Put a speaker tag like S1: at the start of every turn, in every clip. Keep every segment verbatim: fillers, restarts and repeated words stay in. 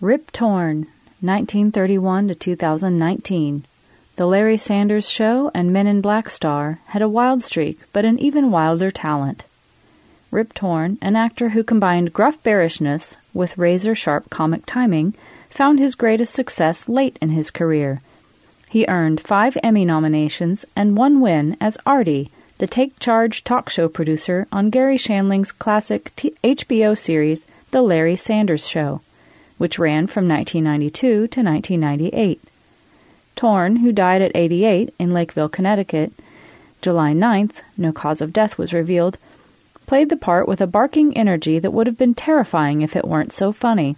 S1: Rip Torn, nineteen thirty-one to two thousand nineteen. The Larry Sanders Show and Men in Black star had a wild streak, but an even wilder talent. Rip Torn, an actor who combined gruff bearishness with razor-sharp comic timing, found his greatest success late in his career. He earned five Emmy nominations and one win as Artie, the Take Charge talk show producer on Gary Shandling's classic T- H B O series The Larry Sanders Show, which ran from nineteen ninety-two to nineteen ninety-eight. Torn, who died at eighty-eight in Lakeville, Connecticut, July ninth, no cause of death was revealed, played the part with a barking energy that would have been terrifying if it weren't so funny.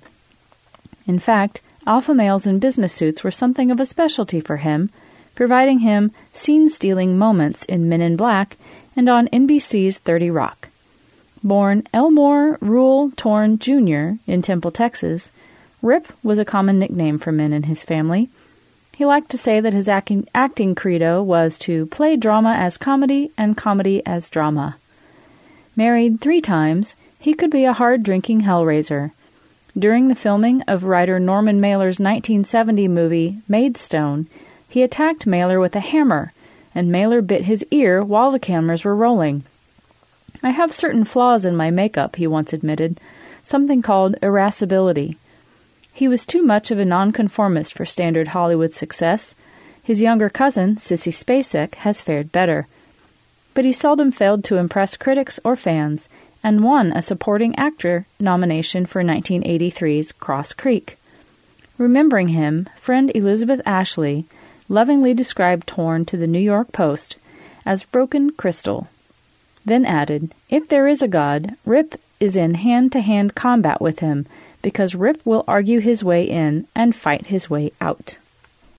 S1: In fact, alpha males in business suits were something of a specialty for him, providing him scene-stealing moments in Men in Black and on N B C's thirty Rock. Born Elmore Rule Torn Junior in Temple, Texas, Rip was a common nickname for men in his family. He liked to say that his acting, acting credo was to play drama as comedy and comedy as drama. Married three times, he could be a hard-drinking hellraiser. During the filming of writer Norman Mailer's nineteen seventy movie Maidstone, he attacked Mailer with a hammer, and Mailer bit his ear while the cameras were rolling. "I have certain flaws in my makeup," he once admitted, something called irascibility. He was too much of a nonconformist for standard Hollywood success. His younger cousin, Sissy Spacek, has fared better. But he seldom failed to impress critics or fans, and won a supporting actor nomination for nineteen eighty-three's Cross Creek. Remembering him, friend Elizabeth Ashley lovingly described Torn to the New York Post as broken crystal, then added, "If there is a God, Rip is in hand-to-hand combat with him, because Rip will argue his way in and fight his way out."